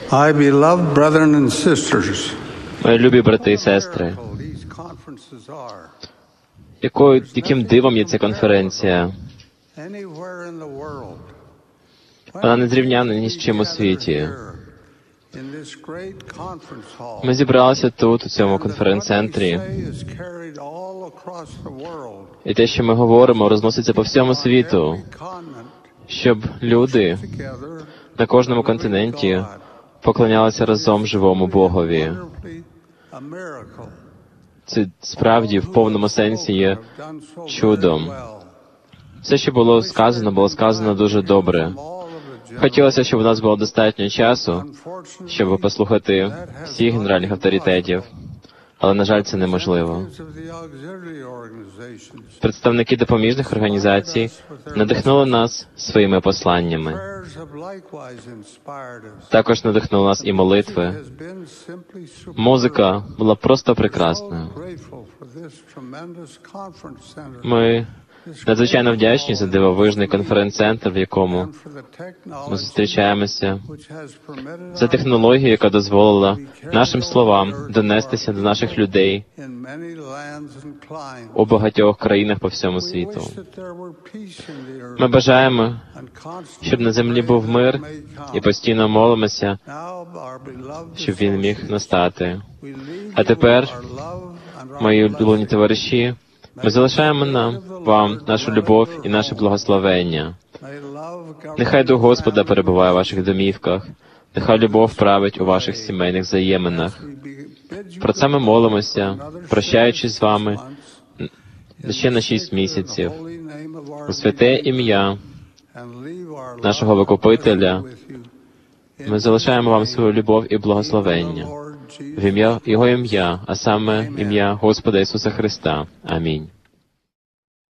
My beloved brethren and sisters, Мої любі брати і сестри, these conferences are яким дивом є ця конференція? anywhere in the world. Вона не зрівняна ні з чим у світі. In this great conference hall, Ми зібралися тут, у цьому конференц-центрі, is carried all across the world, і те, що ми говоримо, розноситься по всьому світу, continent, щоб люди together, на кожному континенті поклонялися разом живому Богові. wonderfully a miracle. Це справді в повному сенсі є Done so чудом. very well. Все, що було сказано дуже добре. All of the Хотілося, щоб у нас було достатньо часу, unfortunately, щоб послухати всіх генеральних авторитетів, але, на жаль, це неможливо. of the auxiliary organizations, Представники допоміжних організацій надихнули нас своїми посланнями. prayers have likewise inspired us. Також надихнули нас і молитви. Has been simply superb. Музика була просто прекрасною. So grateful for this tremendous conference center. Ми надзвичайно вдячні за дивовижний конференц-центр, в якому And for the technology ми зустрічаємося, which has permitted за технологію, яка дозволила нашим словам донестися до наших людей in many lands and climes. у багатьох країнах по всьому We світу. wish that there were peace in the earth Ми бажаємо, and constant щоб на землі був мир, і постійно молимося, Now, our beloved щоб він міг настати. we leave А тепер, you our love and our мої улюблені товариші, ми залишаємо вам нашу любов і наше благословення. may love govern Нехай Дух Господа перебуває у ваших домівках, нехай любов править у ваших сімейних взаєминах. Про це ми молимося, прощаючись з вами ще на 6 місяців. У святе ім'я нашого Викупителя ми залишаємо вам свою любов і благословення. В ім'я Його ім'я, а саме ім'я Господа Ісуса Христа. Амінь.